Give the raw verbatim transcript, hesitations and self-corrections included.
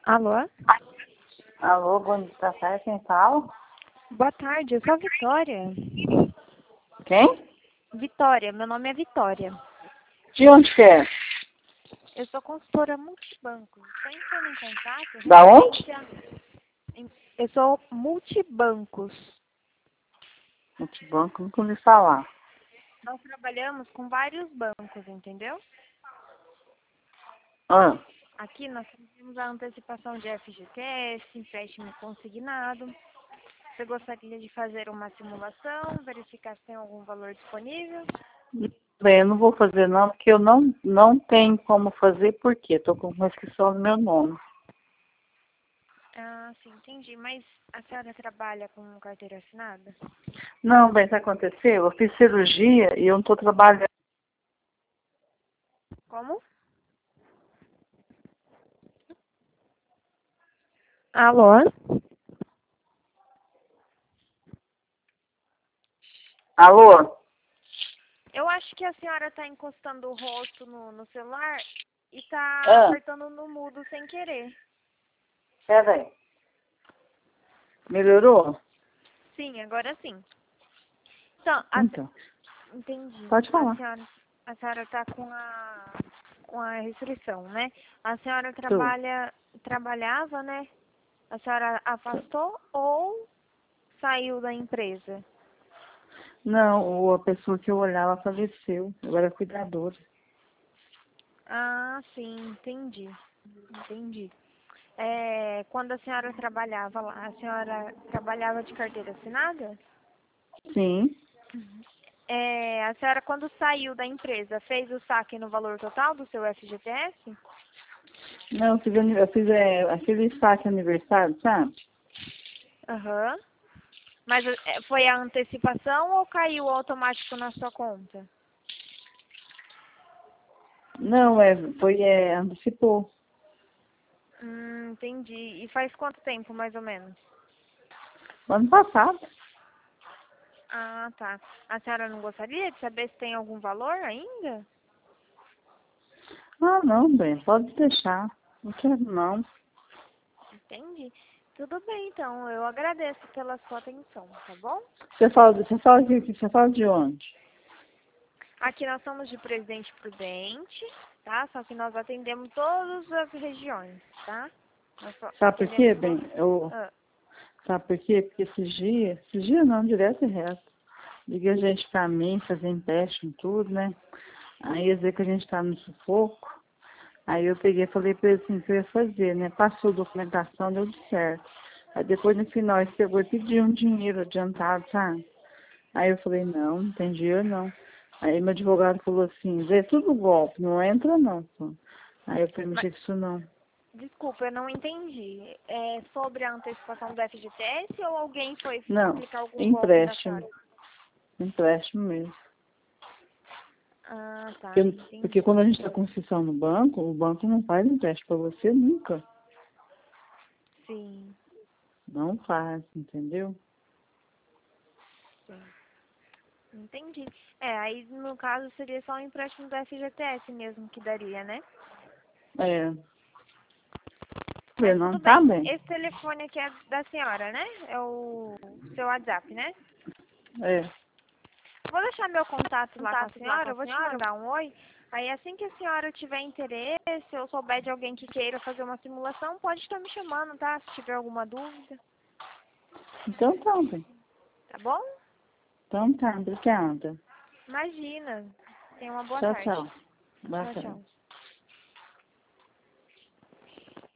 Alô? Alô, bom dia, quem fala? Boa tarde, eu sou a Vitória. Quem? Vitória, meu nome é Vitória. De onde que é? Eu sou consultora multibanco. Estou entrando em contato Da onde? referente a... Eu sou multibancos. Multibanco, nunca ouvi falar. Nós trabalhamos com vários bancos, entendeu? Ah, Aqui nós temos a antecipação de F G T S, empréstimo consignado. Você gostaria de fazer uma simulação, verificar se tem algum valor disponível? bem, eu não vou fazer não, porque eu não, não tenho como fazer, porque estou com uma inscrição no meu nome. Ah, sim, entendi. Mas a senhora trabalha com carteira assinada? Não, bem, o que aconteceu? Eu fiz cirurgia e eu não estou trabalhando. Como? Alô? Alô? Eu acho que a senhora está encostando o rosto no, no celular e está Ah, apertando no mudo sem querer. peraí. Melhorou? Sim, agora sim. Então, a, Então, entendi. pode A falar. senhora a senhora está com a com a restrição, né? A senhora Tu. trabalha trabalhava, né? A senhora afastou ou saiu da empresa? Não, a pessoa que eu olhava faleceu. Eu era cuidadora. Ah, sim, entendi. Entendi. É, quando a senhora trabalhava lá, a senhora trabalhava de carteira assinada? Sim. É, a senhora, quando saiu da empresa, fez o saque no valor total do seu F G T S? Não, eu fiz, ani- eu fiz é, aquele saque aniversário, sabe? Aham. Mas é, foi a antecipação ou caiu automático na sua conta? Não, é, foi, é, antecipou. Hum, entendi. E faz quanto tempo, mais ou menos? Ano passado. Ah, tá. A senhora não gostaria de saber se tem algum valor ainda? Ah, não, bem, pode deixar. Não quero, não. Entendi. Tudo bem, então. Eu agradeço pela sua atenção, tá bom? Você fala, você fala de, você fala de onde? Aqui nós somos de Presidente Prudente, tá? Só que nós atendemos todas as regiões, tá? Nós só Sabe por quê, atendemos bem? todas. Eu, Ah, sabe por quê? Porque esses dias, esses dias não, direto e reto. Liga a gente pra mim, fazer empréstimo, tudo, né? Aí ia dizer que a gente tá no sufoco. Aí eu peguei e falei pra ele assim, que eu ia fazer, né? Passou a documentação, deu de certo. Aí depois no final ele pegou e pediu um dinheiro adiantado, sabe? Aí eu falei, não, não tem dinheiro não. Aí meu advogado falou assim, vê tudo golpe, não entra não. Pô. Aí eu falei, mas, mexer com isso não. desculpa, eu não entendi. É sobre a antecipação do F G T S ou alguém foi Não, aplicar algum golpe na empréstimo, senhora? empréstimo mesmo. Ah, tá, Porque, porque entendi. quando a gente está com inscrição no banco, o banco não faz empréstimo para você nunca. Sim, Não faz, entendeu? sim. Entendi. É, aí no caso seria só o empréstimo do F G T S mesmo que daria, né? É, você Mas não tudo tá bem. bem. Esse telefone aqui é da senhora, né? É o seu WhatsApp, né? É, Vou deixar meu contato lá com a contato lá com senhora, a eu vou te senhora? mandar um oi. Aí assim que a senhora tiver interesse, ou souber de alguém que queira fazer uma simulação, pode estar me chamando, tá? Se tiver alguma dúvida, Então tá bem. tá bom? Então tá, obrigada. Imagina. Tenha uma boa Tchau, tarde. tchau. Boa Tchau, tarde. tchau.